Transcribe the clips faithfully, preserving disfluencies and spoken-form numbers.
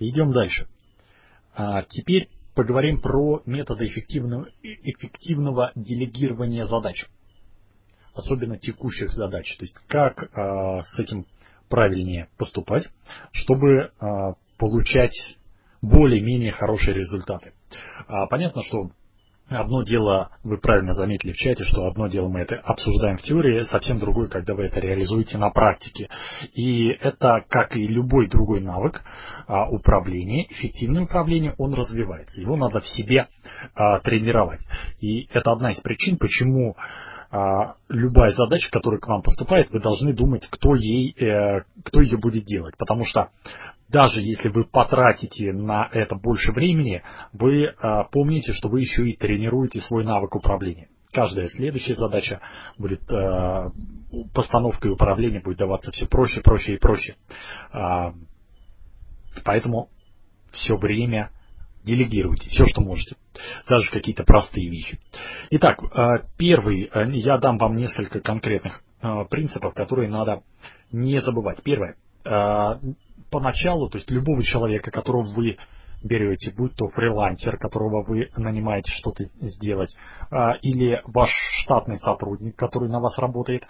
Идем дальше. А теперь поговорим про методы эффективного, эффективного делегирования задач, особенно текущих задач. То есть как а, с этим правильнее поступать, чтобы а, получать более-менее хорошие результаты. А, понятно, что одно дело, вы правильно заметили в чате, что одно дело мы это обсуждаем в теории, совсем другое, когда вы это реализуете на практике. И это, как и любой другой навык а, управления, эффективное управление, он развивается. Его надо в себе а, тренировать. И это одна из причин, почему а, любая задача, которая к вам поступает, вы должны думать, кто, ей, э, кто ее будет делать. Потому что даже если вы потратите на это больше времени, вы а, помните, что вы еще и тренируете свой навык управления. Каждая следующая задача будет, а, постановкой управления будет даваться все проще, проще и проще. А, поэтому все время делегируйте, все, что можете. Даже какие-то простые вещи. Итак, а, первый, я дам вам несколько конкретных а, принципов, которые надо не забывать. Первое. А, Поначалу, то есть любого человека, которого вы берете, будь то фрилансер, которого вы нанимаете что-то сделать, или ваш штатный сотрудник, который на вас работает,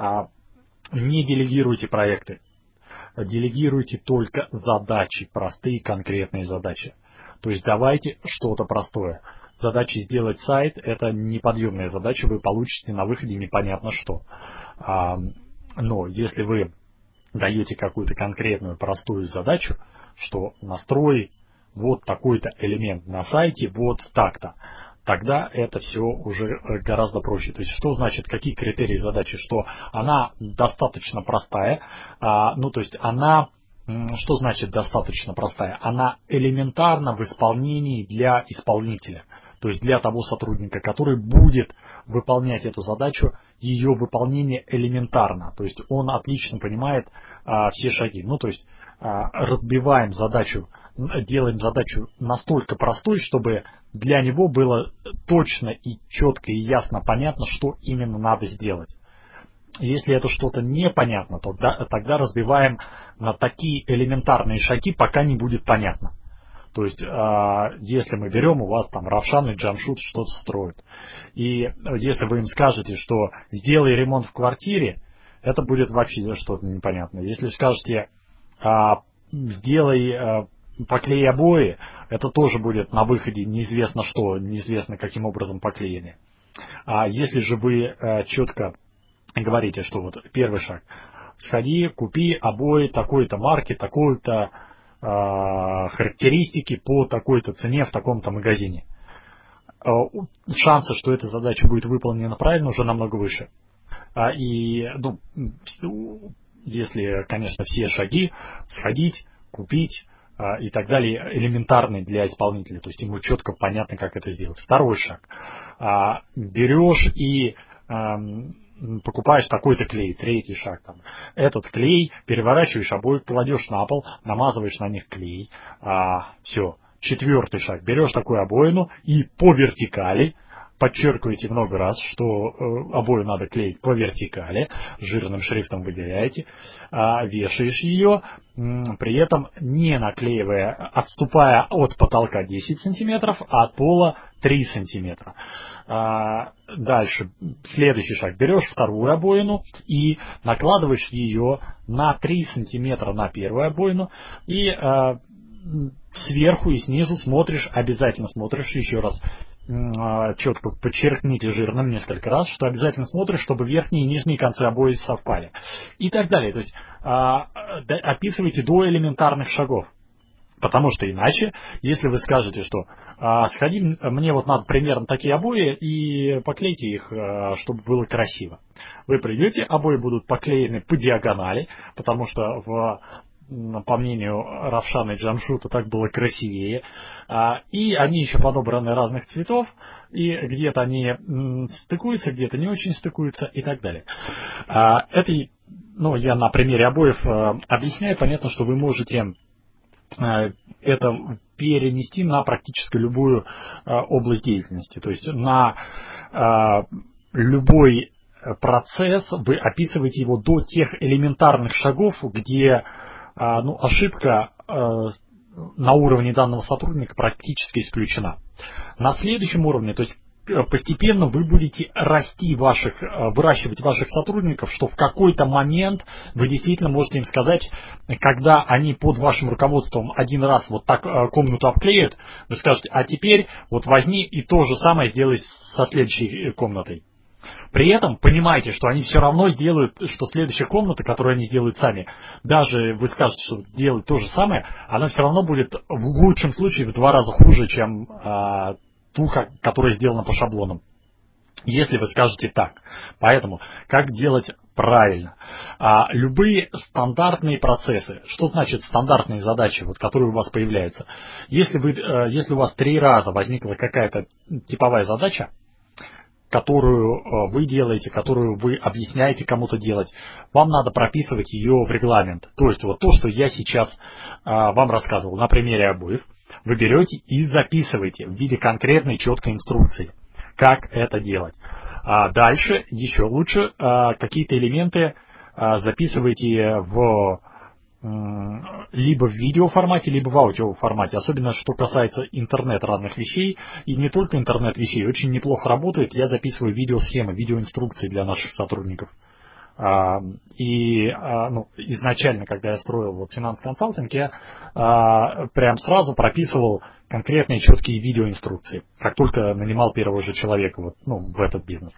не делегируйте проекты. Делегируйте только задачи, простые конкретные задачи. То есть давайте что-то простое. Задача сделать сайт – это неподъемная задача, вы получите на выходе непонятно что. Но если вы даете какую-то конкретную простую задачу, что настрой вот такой-то элемент на сайте, вот так-то, тогда это все уже гораздо проще. То есть что значит, какие критерии задачи? Что она достаточно простая, а, ну то есть она, что значит достаточно простая? Она элементарна в исполнении для исполнителя. То есть для того сотрудника, который будет выполнять эту задачу, ее выполнение элементарно. То есть он отлично понимает а, все шаги. Ну, то есть а, разбиваем задачу, делаем задачу настолько простой, чтобы для него было точно и четко и ясно понятно, что именно надо сделать. Если это что-то непонятно, то тогда, тогда разбиваем на такие элементарные шаги, пока не будет понятно. То есть, если мы берем, у вас там Равшан и Джамшут что-то строят. И если вы им скажете, что сделай ремонт в квартире, это будет вообще что-то непонятное. Если скажете, сделай, поклей обои, это тоже будет на выходе неизвестно что, неизвестно каким образом поклеены. А если же вы четко говорите, что вот первый шаг, сходи, купи обои такой-то марки, такой-то характеристики по такой-то цене в таком-то магазине. Шансы, что эта задача будет выполнена правильно, уже намного выше. И, ну, если, конечно, все шаги, сходить, купить и так далее, элементарные для исполнителя, то есть ему четко понятно, как это сделать. Второй шаг. Берешь и покупаешь такой-то клей, третий шаг. Там. Этот клей переворачиваешь обои, кладешь на пол, намазываешь на них клей. А, все. Четвертый шаг. Берешь такую обоину и по вертикали, подчеркиваете много раз, что э, обои надо клеить по вертикали, жирным шрифтом выделяете, а, вешаешь ее, м, при этом не наклеивая, отступая от потолка десять сантиметров, а от пола три сантиметра. А, дальше, следующий шаг. Берешь вторую обоину и накладываешь ее на три сантиметра на первую обоину и а, сверху и снизу смотришь, обязательно смотришь еще раз, четко подчеркните жирным несколько раз, что обязательно смотришь, чтобы верхние и нижние концы обои совпали. И так далее. То есть а, описывайте до элементарных шагов. Потому что иначе, если вы скажете, что а, сходи, мне вот надо примерно такие обои и поклейте их, а, чтобы было красиво. Вы придете, обои будут поклеены по диагонали, потому что в по мнению Равшана и Джамшута, так было красивее. И они еще подобраны разных цветов, и где-то они стыкуются, где-то не очень стыкуются и так далее. Это, ну, я на примере обоев объясняю. Понятно, что вы можете это перенести на практически любую область деятельности. То есть на любой процесс вы описываете его до тех элементарных шагов, где ну, ошибка на уровне данного сотрудника практически исключена. На следующем уровне, то есть постепенно вы будете расти ваших, выращивать ваших сотрудников, что в какой-то момент вы действительно можете им сказать, когда они под вашим руководством один раз вот так комнату обклеят, вы скажете, а теперь вот возьми и то же самое сделай со следующей комнатой. При этом понимайте, что они все равно сделают, что следующая комната, которую они сделают сами, даже вы скажете, что делают то же самое, она все равно будет в лучшем случае в два раза хуже, чем а, ту, которая сделана по шаблонам. Если вы скажете так. Поэтому, как делать правильно? А, любые стандартные процессы. Что значит стандартные задачи, вот, которые у вас появляются? Если, вы, если у вас три раза возникла какая-то типовая задача, которую вы делаете, которую вы объясняете кому-то делать, вам надо прописывать ее в регламент. То есть вот то, что я сейчас а, вам рассказывал на примере обоев, вы берете и записываете в виде конкретной четкой инструкции, как это делать. А дальше еще лучше а, какие-то элементы а, записывайте в либо в видеоформате, либо в аудиоформате. Особенно, что касается интернет разных вещей. И не только интернет вещей. Очень неплохо работает. Я записываю видеосхемы, видеоинструкции для наших сотрудников. И ну, изначально, когда я строил вот, финанс-консалтинг, я прям сразу прописывал конкретные четкие видеоинструкции, как только нанимал первого же человека вот, ну, в этот бизнес.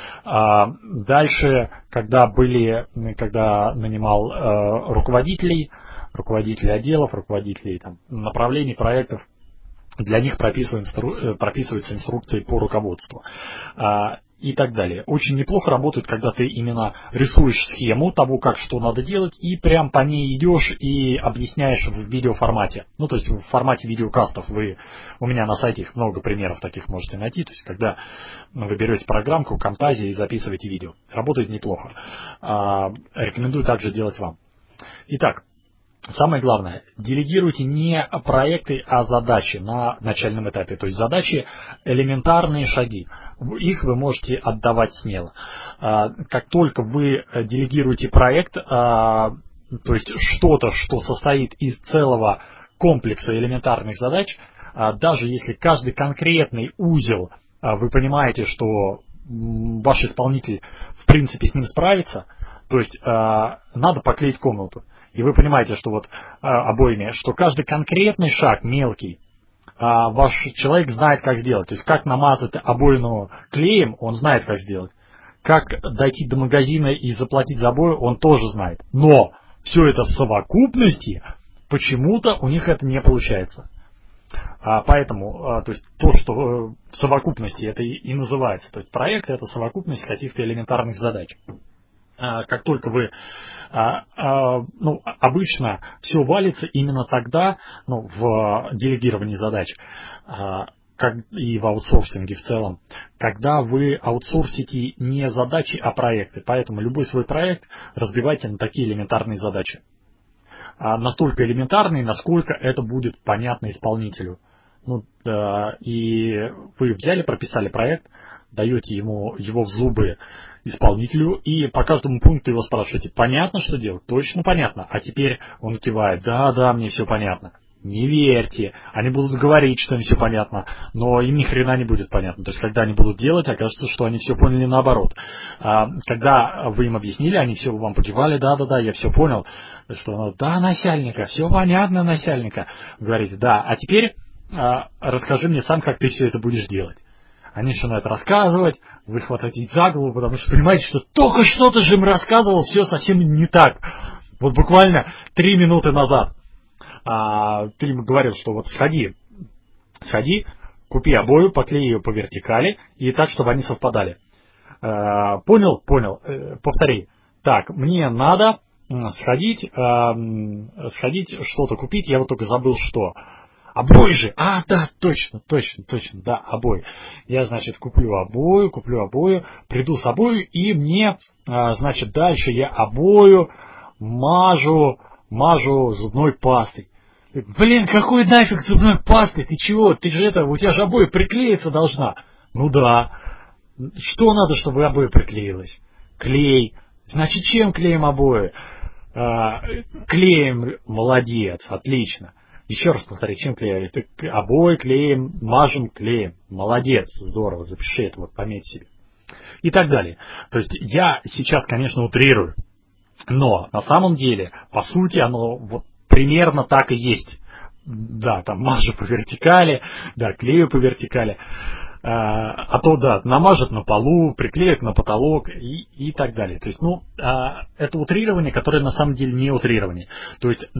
Дальше, когда были, когда нанимал э, руководителей, руководителей отделов, руководителей там, направлений, проектов, для них прописываются, инстру... прописываются инструкции по руководству а, и так далее. Очень неплохо работает, когда ты именно рисуешь схему того, как что надо делать, и прям по ней идешь и объясняешь в видеоформате. Ну, то есть в формате видеокастов. Вы, у меня на сайте их много примеров таких можете найти. То есть, когда вы берете программку Camtasia и записываете видео. Работает неплохо. А, рекомендую также делать вам. Итак. Самое главное, делегируйте не проекты, а задачи на начальном этапе. То есть задачи элементарные шаги. Их вы можете отдавать смело. Как только вы делегируете проект, то есть что-то, что состоит из целого комплекса элементарных задач, даже если каждый конкретный узел, вы понимаете, что ваш исполнитель в принципе с ним справится, то есть надо поклеить комнату. И вы понимаете, что вот а, обоими, что каждый конкретный шаг мелкий, а, ваш человек знает, как сделать. То есть, как намазать обоину клеем, он знает, как сделать. Как дойти до магазина и заплатить за обои, он тоже знает. Но все это в совокупности, почему-то у них это не получается. А, поэтому, а, то есть, то, что в совокупности, это и, и называется. То есть, проект – это совокупность каких-то элементарных задач. Как только вы, ну, обычно все валится именно тогда, ну, в делегировании задач, как и в аутсорсинге в целом, когда вы аутсорсите не задачи, а проекты. Поэтому любой свой проект разбивайте на такие элементарные задачи. Настолько элементарные, насколько это будет понятно исполнителю. Ну, да, и вы взяли, прописали проект, даете ему его в зубы исполнителю и по каждому пункту его спрашиваете, понятно, что делать? Точно понятно. А теперь он кивает, да, да, мне все понятно. Не верьте, они будут говорить, что им все понятно, но им ни хрена не будет понятно. То есть, когда они будут делать, окажется, что они все поняли наоборот. А, когда вы им объяснили, они все вам покивали, да, да, да, я все понял. Что, да, начальника, все понятно, начальника. Говорите, да, а теперь а, расскажи мне сам, как ты все это будешь делать. Они начинают рассказывать, вы хватаете за голову, потому что понимаете, что только что-то же им рассказывал, все совсем не так. Вот буквально три минуты назад а, ты им говорил, что вот сходи, сходи, купи обои, поклей ее по вертикали и так, чтобы они совпадали. А, понял? Понял. Э, повтори. Так, мне надо сходить, а, сходить что-то купить, я вот только забыл, что... Обои же! А, да, точно, точно, точно, да, обои. Я, значит, куплю обои, куплю обои, приду с обои, и мне, а, значит, дальше я обою мажу, мажу зубной пастой. Блин, какой нафиг зубной пастой? Ты чего? Ты же это, у тебя же обои приклеиться должна. Ну да. Что надо, чтобы обои приклеилось? Клей. Значит, чем клеим обои? А, клеем, молодец, отлично. Еще раз повторю, чем клеили? Обои клеим, мажем клеем. Молодец, здорово, запиши это, вот пометь себе. И так далее. То есть я сейчас, конечно, утрирую, но на самом деле, по сути, оно вот примерно так и есть. Да, там мажу по вертикали, да, клею по вертикали. А, а то, да, намажет на полу, приклеят на потолок и, и так далее. То есть, ну, а, это утрирование, которое на самом деле не утрирование. То есть,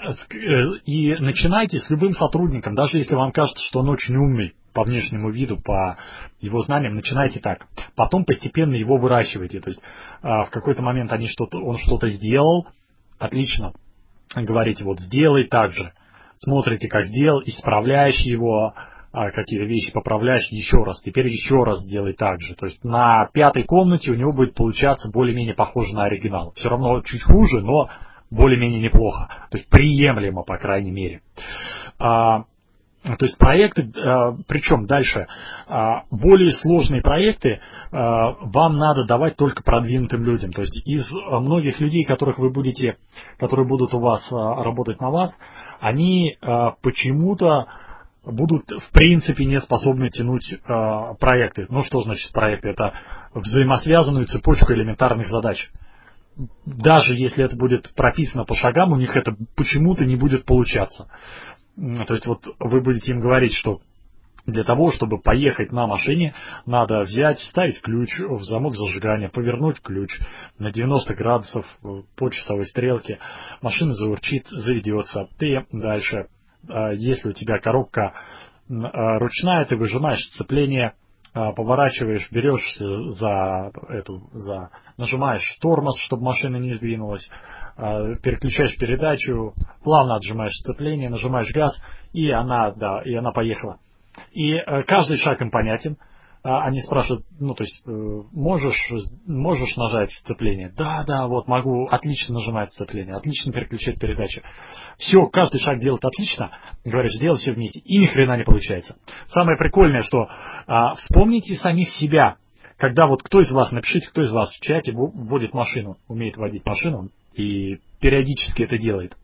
и начинайте с любым сотрудником, даже если вам кажется, что он очень умный по внешнему виду, по его знаниям, начинайте так. Потом постепенно его выращивайте. То есть, а, в какой-то момент они что-то, он что-то сделал, отлично, говорите, вот сделай так же. Смотрите, как сделал, исправляешь его, какие-то вещи поправляешь еще раз, теперь еще раз делай так же. То есть на пятой комнате у него будет получаться более-менее похоже на оригинал. Все равно чуть хуже, но более-менее неплохо. То есть приемлемо, по крайней мере. А, то есть проекты, а, причем дальше, а, более сложные проекты а, вам надо давать только продвинутым людям. То есть из многих людей, которых вы будете, которые будут у вас а, работать на вас, они э, почему-то будут в принципе не способны тянуть э, проекты. Ну что значит проекты? Это взаимосвязанную цепочку элементарных задач. Даже если это будет прописано по шагам, у них это почему-то не будет получаться. То есть вот вы будете им говорить, что для того, чтобы поехать на машине, надо взять, вставить ключ в замок зажигания, повернуть ключ на девяносто градусов по часовой стрелке. Машина заурчит, заведется. Ты дальше, если у тебя коробка ручная, ты выжимаешь сцепление, поворачиваешь, берешься за эту, за, нажимаешь тормоз, чтобы машина не сдвинулась, переключаешь передачу, плавно отжимаешь сцепление, нажимаешь газ, и она, да, и она поехала. И э, каждый шаг им понятен. А, они спрашивают, ну, то есть, э, можешь, можешь нажать сцепление? Да, да, вот могу, отлично нажимать сцепление, отлично переключать передачи. Все, каждый шаг делает отлично, говоришь, делай все вместе, и ни хрена не получается. Самое прикольное, что а, вспомните самих себя, когда вот кто из вас, напишите, кто из вас в чате водит машину, умеет водить машину и периодически это делает.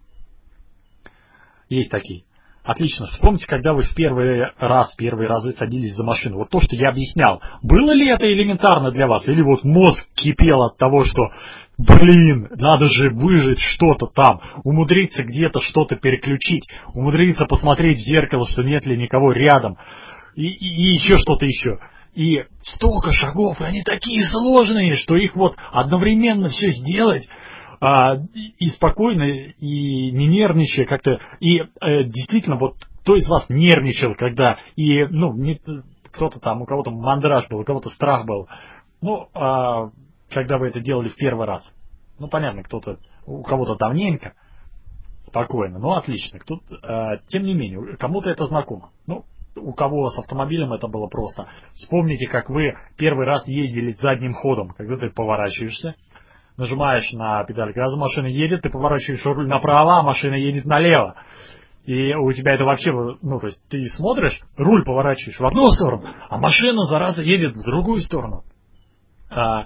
Есть такие. Отлично. Вспомните, когда вы в первый раз, первые разы садились за машину. Вот то, что я объяснял. Было ли это элементарно для вас? Или вот мозг кипел от того, что, блин, надо же выжить что-то там, умудриться где-то что-то переключить, умудриться посмотреть в зеркало, что нет ли никого рядом, и, и, и еще что-то еще. И столько шагов, и они такие сложные, что их вот одновременно все сделать, А, и спокойно, и не нервничая как-то. И э, действительно, вот кто из вас нервничал, когда, и, ну, не, кто-то там, у кого-то мандраж был, у кого-то страх был, ну, а, когда вы это делали в первый раз. Ну, понятно, кто-то, у кого-то давненько, спокойно, ну, отлично. Кто, а, тем не менее, кому-то это знакомо. Ну, у кого с автомобилем это было просто. Вспомните, как вы первый раз ездили задним ходом, когда ты поворачиваешься, нажимаешь на педаль газа, машина едет, ты поворачиваешь руль направо, а машина едет налево. И у тебя это вообще, ну, то есть ты смотришь, руль поворачиваешь в одну сторону, а машина, зараза, едет в другую сторону. А,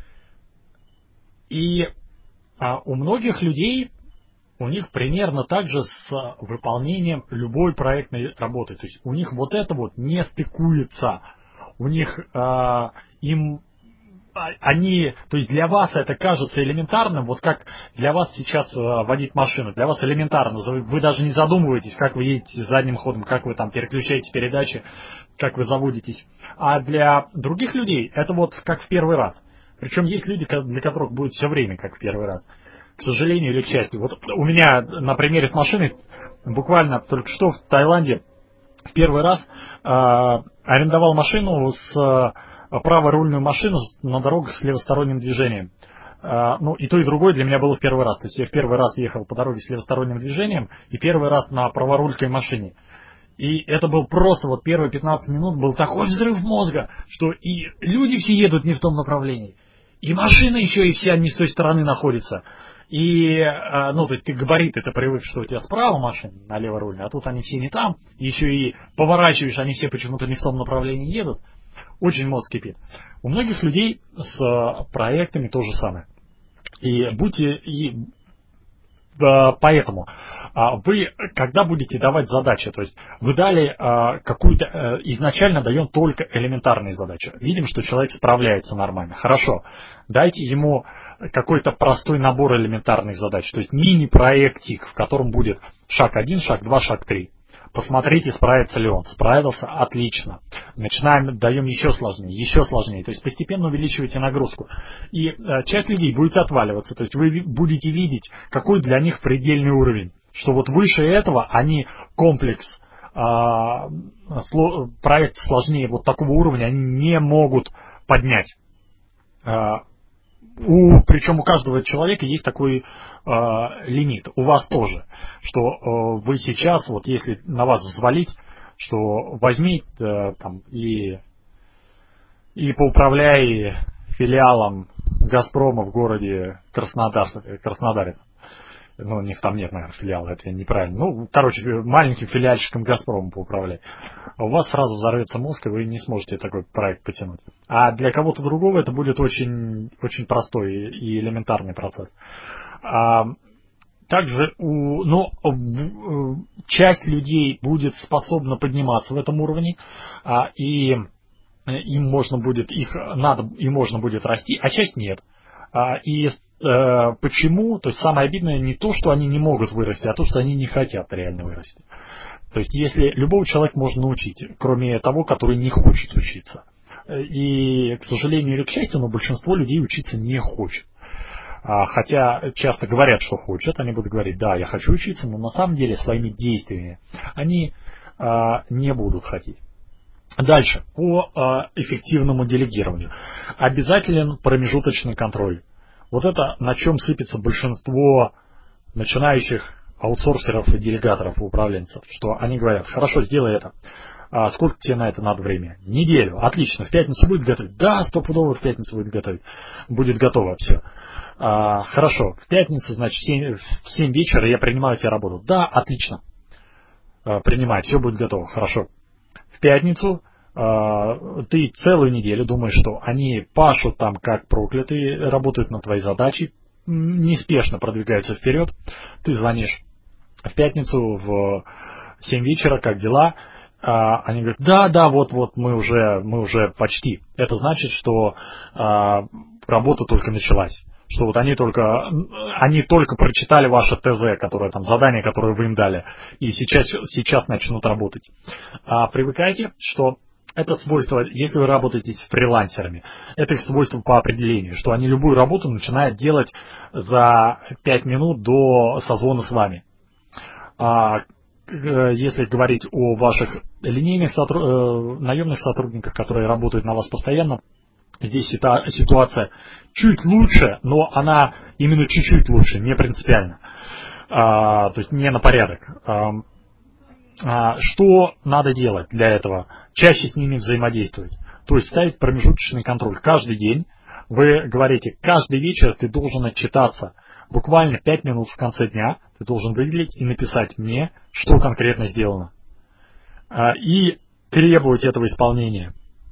и а у многих людей, у них примерно так же с выполнением любой проектной работы. То есть у них вот это вот не стыкуется. У них а, им... Они, то есть для вас это кажется элементарным, вот как для вас сейчас э, водить машину, для вас элементарно, вы даже не задумываетесь, как вы едете задним ходом, как вы там переключаете передачи, как вы заводитесь. А для других людей это вот как в первый раз. Причем есть люди, для которых будет все время как в первый раз. К сожалению или к счастью. Вот у меня на примере с машиной, буквально только что в Таиланде в первый раз э, арендовал машину с... праворульную машину на дорогах с левосторонним движением. А, ну, и то, и другое для меня было в первый раз. То есть я в первый раз ехал по дороге с левосторонним движением, и первый раз на праворулькой машине. И это был просто, вот первые пятнадцать минут был такой взрыв мозга, что и люди все едут не в том направлении, и машина еще и вся не с той стороны находится. И, а, ну, то есть ты габариты, ты привык, что у тебя справа машина, налево руль, а тут они все не там, еще и поворачиваешь, они все почему-то не в том направлении едут. Очень мозг кипит. У многих людей с проектами то же самое. И будьте, и Поэтому вы, когда будете давать задачи, то есть вы дали какую-то, изначально даем только элементарные задачи. Видим, что человек справляется нормально. Хорошо, дайте ему какой-то простой набор элементарных задач, то есть мини-проектик, в котором будет шаг один, шаг два, шаг три. Посмотрите, справится ли он. Справился? Отлично. Начинаем, даем еще сложнее, еще сложнее. То есть постепенно увеличиваете нагрузку. И э, часть людей будет отваливаться. То есть вы будете видеть, какой для них предельный уровень. Что вот выше этого они комплекс, э, сло, проект сложнее вот такого уровня они не могут поднять. Э, У, причем у каждого человека есть такой э, лимит. У вас тоже. Что э, вы сейчас, вот если на вас взвалить, что возьми э, там, и, и поуправляй филиалом Газпрома в городе Краснодар, Краснодаре. Ну, у них там нет, наверное, филиала, это неправильно. Ну, короче, маленьким филиальщиком Газпрома поуправлять. У вас сразу взорвется мозг, и вы не сможете такой проект потянуть. А для кого-то другого это будет очень, очень простой и элементарный процесс. А, также у, ну, часть людей будет способна подниматься в этом уровне, а, и им можно будет, их надо и можно будет расти, а часть нет. И э, почему? То есть самое обидное не то, что они не могут вырасти, а то, что они не хотят реально вырасти. То есть если любого человека можно научить, кроме того, который не хочет учиться. И, к сожалению или к счастью, но большинство людей учиться не хочет. Хотя часто говорят, что хотят, они будут говорить, да, я хочу учиться, но на самом деле своими действиями они э, не будут хотеть. Дальше, по э, эффективному делегированию. Обязателен промежуточный контроль. Вот это на чем сыпется большинство начинающих аутсорсеров и делегаторов, управленцев. Что они говорят, хорошо, сделай это. А сколько тебе на это надо времени? Неделю. Отлично, в пятницу будет готовить? Да, стопудово в пятницу будет готовить. Будет готово все. А, хорошо, в пятницу, значит, в семь, в семь вечера я принимаю тебе работу. Да, отлично. А, принимай, все будет готово, хорошо. В пятницу э, ты целую неделю думаешь, что они пашут там как проклятые, работают над твоей задачей, неспешно продвигаются вперед. Ты звонишь в пятницу в семь вечера, как дела? Э, они говорят, да, да, вот, вот мы уже, мы уже почти. Это значит, что э, работа только началась. Что вот они только, они только прочитали ваше ТЗ, которое там, задание, которое вы им дали, и сейчас, сейчас начнут работать. А привыкайте, что это свойство, если вы работаете с фрилансерами, это их свойство по определению, что они любую работу начинают делать за пять минут до созвона с вами. А если говорить о ваших линейных сотруд... наемных сотрудниках, которые работают на вас постоянно, здесь ситуация чуть лучше, но она именно чуть-чуть лучше, не принципиально. А, то есть не на порядок. А, а, что надо делать для этого? Чаще с ними взаимодействовать. То есть ставить промежуточный контроль. Каждый день вы говорите, каждый вечер ты должен отчитаться. Буквально пять минут в конце дня ты должен выделить и написать мне, что конкретно сделано. А, и требовать этого исполнения.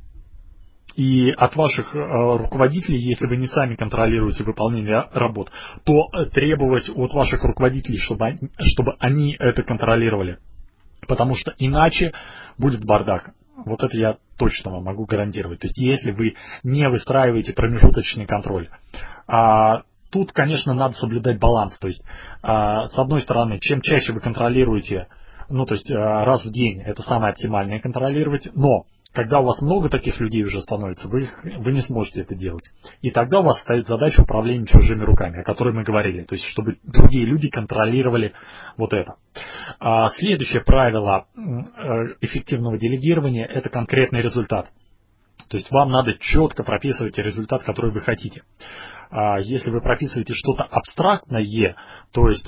И от ваших э, руководителей, если вы не сами контролируете выполнение работ, то требовать от ваших руководителей, чтобы они, чтобы они это контролировали. Потому что иначе будет бардак. Вот это я точно вам могу гарантировать. То есть если вы не выстраиваете промежуточный контроль. А, тут, конечно, надо соблюдать баланс. То есть, а, с одной стороны, чем чаще вы контролируете, ну то есть а, раз в день, это самое оптимальное контролировать, но когда у вас много таких людей уже становится, вы, их, вы не сможете это делать. И тогда у вас стоит задача управления чужими руками, о которой мы говорили. То есть, чтобы другие люди контролировали вот это. А следующее правило эффективного делегирования – это конкретный результат. То есть, вам надо четко прописывать результат, который вы хотите. А если вы прописываете что-то абстрактное, то есть,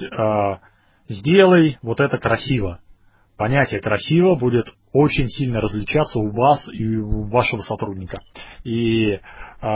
сделай вот это красиво. Понятие «красиво» будет очень сильно различаться у вас и у вашего сотрудника. И э,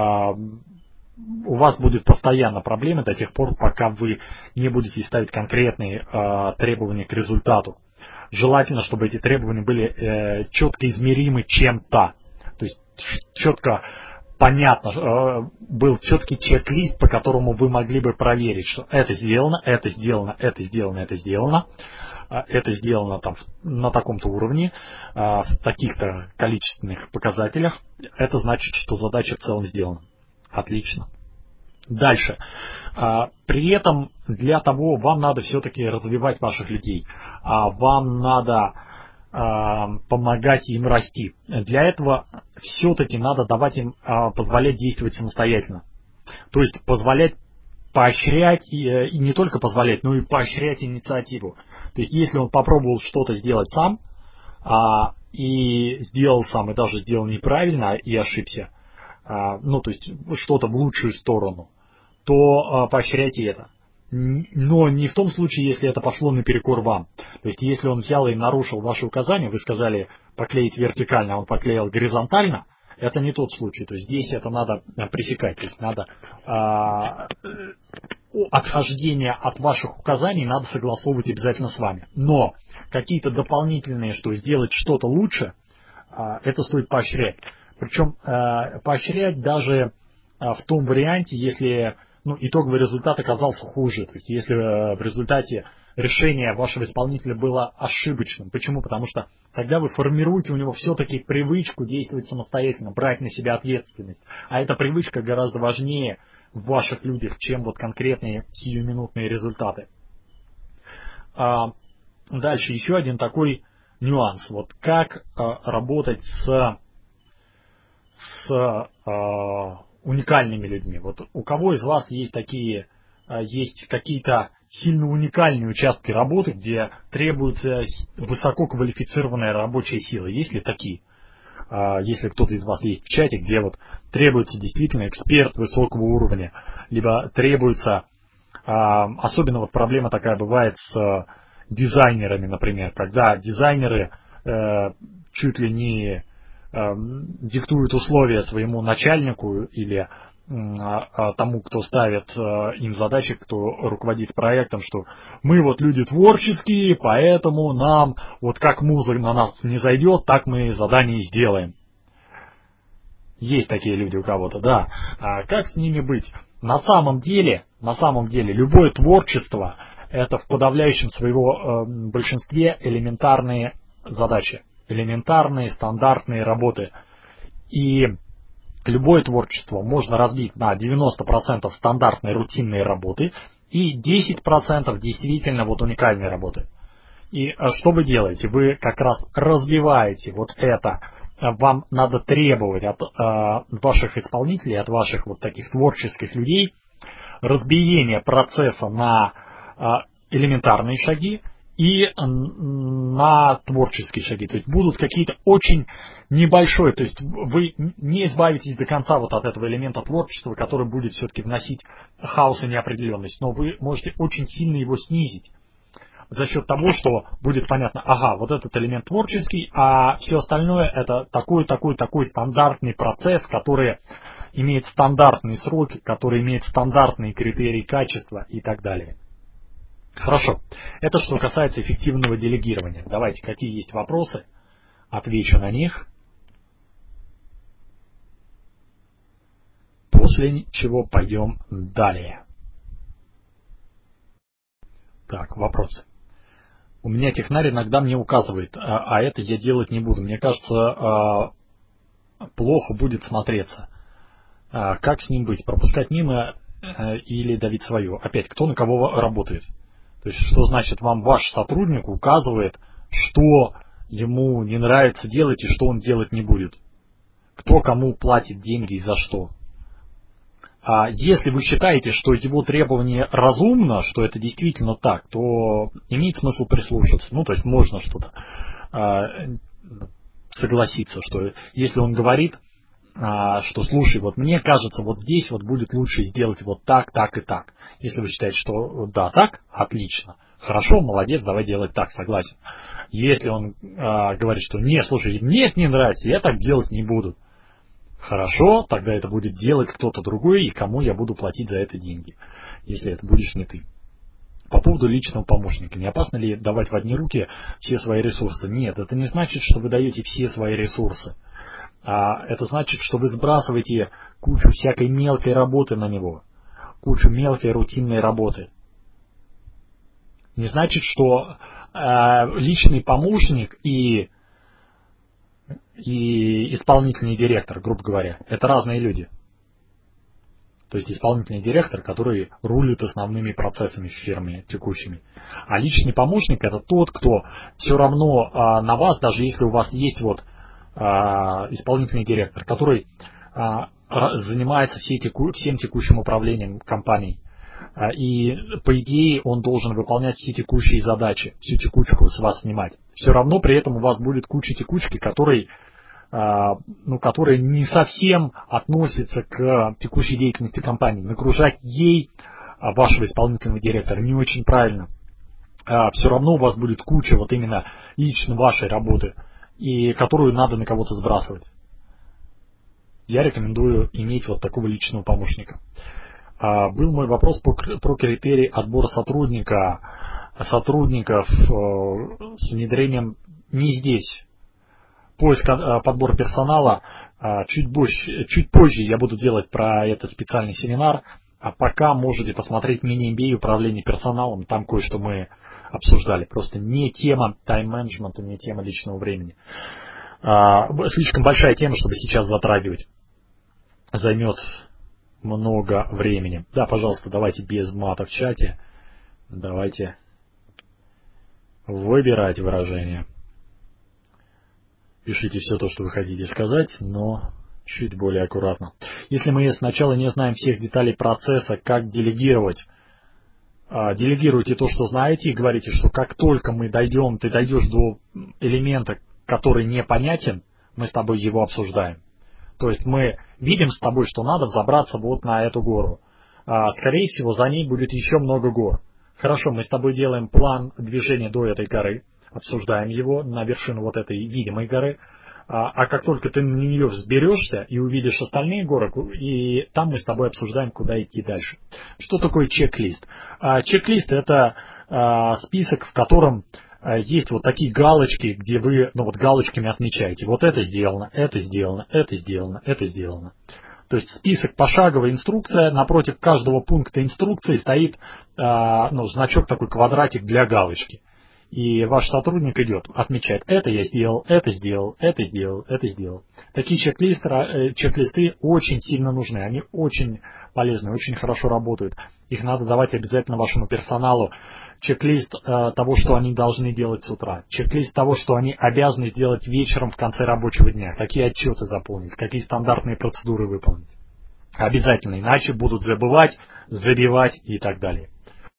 у вас будет постоянно проблемы до тех пор, пока вы не будете ставить конкретные э, требования к результату. Желательно, чтобы эти требования были э, четко измеримы чем-то. То есть четко понятно, был четкий чек-лист, по которому вы могли бы проверить, что это сделано, это сделано, это сделано, это сделано, это сделано там на таком-то уровне, в таких-то количественных показателях. Это значит, что задача в целом сделана. Отлично. Дальше. При этом для того вам надо все-таки развивать ваших людей. Вам надо помогать им расти. Для этого все-таки надо давать им позволять действовать самостоятельно. То есть позволять поощрять, и, и не только позволять, но и поощрять инициативу. То есть если он попробовал что-то сделать сам, а, и сделал сам, и даже сделал неправильно, и ошибся, а, ну то есть что-то в лучшую сторону, то а, поощряйте это. Но не в том случае, если это пошло наперекор вам. То есть, если он взял и нарушил ваши указания, вы сказали поклеить вертикально, а он поклеил горизонтально, это не тот случай. То есть, здесь это надо пресекать. То есть, надо а, отхождение от ваших указаний надо согласовывать обязательно с вами. Но какие-то дополнительные, что сделать что-то лучше, а, это стоит поощрять. Причем а, поощрять даже а, в том варианте, если... Ну, итоговый результат оказался хуже. То есть, если э, в результате решение вашего исполнителя было ошибочным. Почему? Потому что тогда вы формируете у него все-таки привычку действовать самостоятельно, брать на себя ответственность. А эта привычка гораздо важнее в ваших людях, чем вот конкретные сиюминутные результаты. А, дальше еще один такой нюанс. Вот как а, работать с... с а, уникальными людьми. Вот у кого из вас есть такие, есть какие-то сильно уникальные участки работы, где требуется высококвалифицированная рабочая сила? Есть ли такие? Если кто-то из вас есть в чате, где вот требуется действительно эксперт высокого уровня, либо требуется, особенно вот проблема такая бывает с дизайнерами, например, когда дизайнеры чуть ли не диктуют условия своему начальнику или тому, кто ставит им задачи, кто руководит проектом, что мы вот люди творческие, поэтому нам, вот как музыка на нас не зайдет, так мы задание сделаем. Есть такие люди у кого-то, да. А как с ними быть? На самом деле, на самом деле, любое творчество — это в подавляющем своего э, большинстве элементарные задачи. Элементарные, стандартные работы. И любое творчество можно разбить на девяносто процентов стандартной, рутинной работы и десять процентов действительно вот уникальной работы. И что вы делаете? Вы как раз разбиваете вот это. Вам надо требовать от э, ваших исполнителей, от ваших вот таких творческих людей разбиение процесса на э, элементарные шаги и на творческие шаги. То есть будут какие-то очень небольшие, то есть вы не избавитесь до конца вот от этого элемента творчества, который будет все-таки вносить хаос и неопределенность, но вы можете очень сильно его снизить за счет того, что будет понятно, ага, вот этот элемент творческий, а все остальное это такой, такой, такой стандартный процесс, который имеет стандартные сроки, который имеет стандартные критерии качества и так далее. Хорошо. Это что касается эффективного делегирования. Давайте, какие есть вопросы, отвечу на них. После чего пойдем далее. Так, вопросы. У меня технарь иногда мне указывает, а, а это я делать не буду. Мне кажется, а, плохо будет смотреться. А, как с ним быть? Пропускать мимо а, или давить свое? Опять, кто на кого работает? То есть, что значит, вам ваш сотрудник указывает, что ему не нравится делать и что он делать не будет? Кто кому платит деньги и за что? А если вы считаете, что его требование разумно, что это действительно так, то имеет смысл прислушаться. Ну, то есть, можно что-то а, согласиться, что если он говорит, а, что слушай, вот мне кажется, вот здесь вот будет лучше сделать вот так, так и так. Если вы считаете, что да, так, отлично, хорошо, молодец, давай делать так, согласен. Если он а, говорит, что нет, слушай, мне это не нравится, я так делать не буду. Хорошо, тогда это будет делать кто-то другой, и кому я буду платить за это деньги, если это будешь не ты. По поводу личного помощника. Не опасно ли давать в одни руки все свои ресурсы? Нет, это не значит, что вы даете все свои ресурсы. А это значит, что вы сбрасываете кучу всякой мелкой работы на него, кучу мелкой рутинной работы. Не значит, что э, личный помощник и, и исполнительный директор, грубо говоря, это разные люди. То есть исполнительный директор, который рулит основными процессами в фирме текущими. А личный помощник — это тот, кто все равно а, на вас, даже если у вас есть вот а, исполнительный директор, который а, занимается всей теку, всем текущим управлением компанией. А, и по идее он должен выполнять все текущие задачи, всю текучку с вас снимать. Все равно при этом у вас будет куча текучки, которой ну, которые не совсем относятся к текущей деятельности компании. Нагружать ей вашего исполнительного директора не очень правильно. Все равно у вас будет куча вот именно лично вашей работы, и которую надо на кого-то сбрасывать. Я рекомендую иметь вот такого личного помощника. Был мой вопрос про критерии отбора сотрудника, сотрудников с внедрением не здесь. Поиск, подбор персонала, чуть позже, чуть позже я буду делать про это специальный семинар, а пока можете посмотреть мини-эм би эй управление персоналом, там кое-что мы обсуждали. Просто не тема тайм-менеджмента, не тема личного времени. Слишком большая тема, чтобы сейчас затрагивать. Займет много времени. Да, пожалуйста, давайте без мата в чате. Давайте выбирать выражение. Пишите все то, что вы хотите сказать, но чуть более аккуратно. Если мы сначала не знаем всех деталей процесса, как делегировать, делегируйте то, что знаете, и говорите, что как только мы дойдем, ты дойдешь до элемента, который непонятен, мы с тобой его обсуждаем. То есть мы видим с тобой, что надо взобраться вот на эту гору. Скорее всего, за ней будет еще много гор. Хорошо, мы с тобой делаем план движения до этой горы. Обсуждаем его на вершину вот этой видимой горы, а, а как только ты на нее взберешься и увидишь остальные горы, и там мы с тобой обсуждаем, куда идти дальше. Что такое чек-лист? А, чек-лист — это а, список, в котором а, есть вот такие галочки, где вы ну, вот галочками отмечаете. Вот это сделано, это сделано, это сделано, это сделано. То есть список, пошаговая инструкция, напротив каждого пункта инструкции стоит а, ну, значок, такой квадратик для галочки. И ваш сотрудник идет, отмечает: это я сделал, это сделал, это сделал, это сделал. Такие чек-листы, чек-листы очень сильно нужны, они очень полезны, очень хорошо работают. Их надо давать обязательно вашему персоналу. Чек-лист э, того, что они должны делать с утра. Чек-лист того, что они обязаны сделать вечером в конце рабочего дня. Какие отчеты заполнить, какие стандартные процедуры выполнить. Обязательно, иначе будут забывать, забивать и так далее.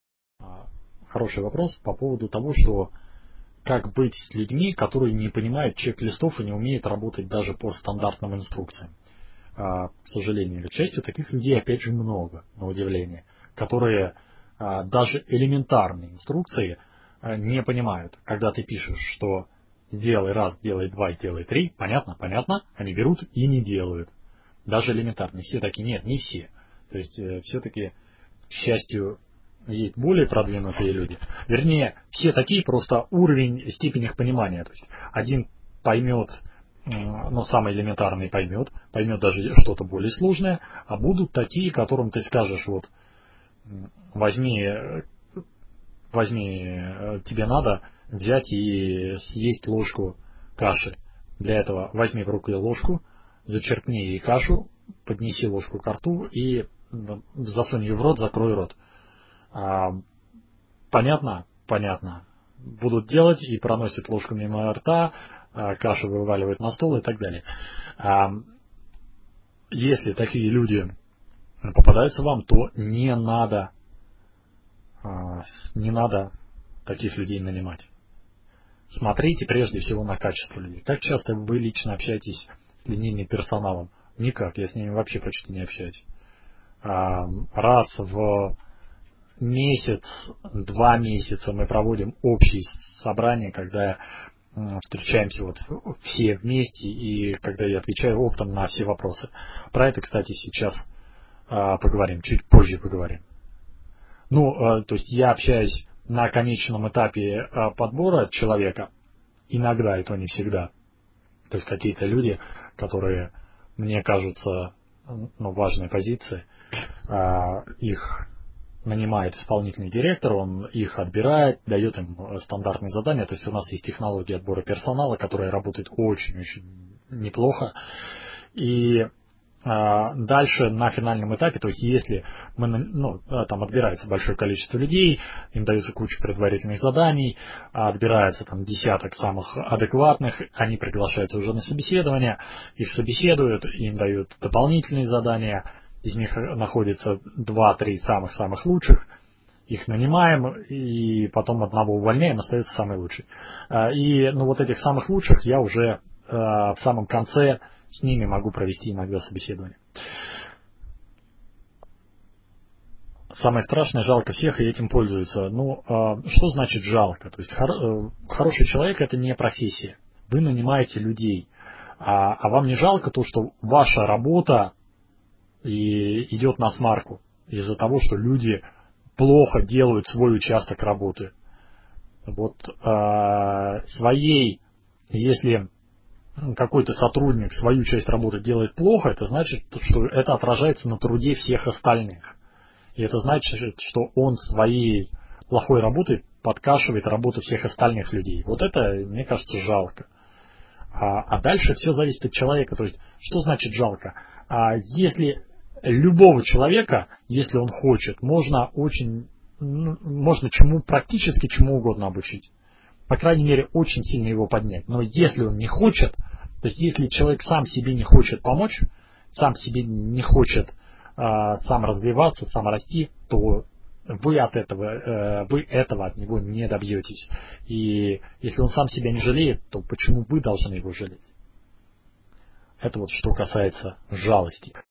Хороший вопрос по поводу того, что как быть с людьми, которые не понимают чек-листов и не умеют работать даже по стандартным инструкциям. А, к сожалению или к счастью, таких людей опять же много, на удивление, которые а, даже элементарные инструкции а, не понимают. Когда ты пишешь, что сделай раз, сделай два, сделай три, понятно, понятно, они берут и не делают. Даже элементарные. Все такие, нет, не все. То есть э, все-таки, к счастью, есть более продвинутые люди. Вернее, все такие, просто уровень, степень их понимания. То есть один поймет, ну, самый элементарный поймет, поймет даже что-то более сложное, а будут такие, которым ты скажешь, вот, возьми, возьми, тебе надо взять и съесть ложку каши. Для этого возьми в руку ложку, зачерпни ей кашу, поднеси ложку к рту и засунь ее в рот, закрой рот. А, понятно? Понятно. Будут делать и проносят ложку мимо рта, а, кашу вываливают на стол и так далее. А, если такие люди попадаются вам, то не надо, а, не надо таких людей нанимать. Смотрите прежде всего на качество людей. Как часто вы лично общаетесь с линейным персоналом? Никак, я с ними вообще почти не общаюсь. А, раз в месяц, два месяца мы проводим общие собрания, когда встречаемся вот все вместе и когда я отвечаю оптом на все вопросы. Про это, кстати, сейчас а, поговорим, чуть позже поговорим. Ну, а, то есть я общаюсь на конечном этапе а, подбора человека, иногда, и то не всегда. То есть какие-то люди, которые мне кажутся ну, важной позицией. Их нанимает исполнительный директор, он их отбирает, дает им стандартные задания. То есть у нас есть технология отбора персонала, которая работает очень-очень неплохо. И а, дальше на финальном этапе, то есть если мы, ну, там отбирается большое количество людей, им дается куча предварительных заданий, отбирается там десяток самых адекватных, они приглашаются уже на собеседование, их собеседуют, им дают дополнительные задания, из них находится два-три самых-самых лучших, их нанимаем, и потом одного увольняем, остается самый лучший. И ну, вот этих самых лучших я уже в самом конце с ними могу провести иногда собеседование. Самое страшное, жалко всех, и этим пользуются. Ну, что значит жалко? То есть хор- хороший человек — это не профессия. Вы нанимаете людей, а, а вам не жалко то, что ваша работа и идет на смарку из-за того, что люди плохо делают свой участок работы. Вот э, своей, если какой-то сотрудник свою часть работы делает плохо, это значит, что это отражается на труде всех остальных. И это значит, что он своей плохой работой подкашивает работу всех остальных людей. Вот это, мне кажется, жалко. А, а дальше все зависит от человека. То есть, что значит жалко? А если любого человека, если он хочет, можно очень, ну, можно чему, практически чему угодно обучить. По крайней мере, очень сильно его поднять. Но если он не хочет, то есть если человек сам себе не хочет помочь, сам себе не хочет э, сам развиваться, сам расти, то вы от этого, э, вы этого от него не добьетесь. И если он сам себя не жалеет, то почему вы должны его жалеть? Это вот что касается жалости.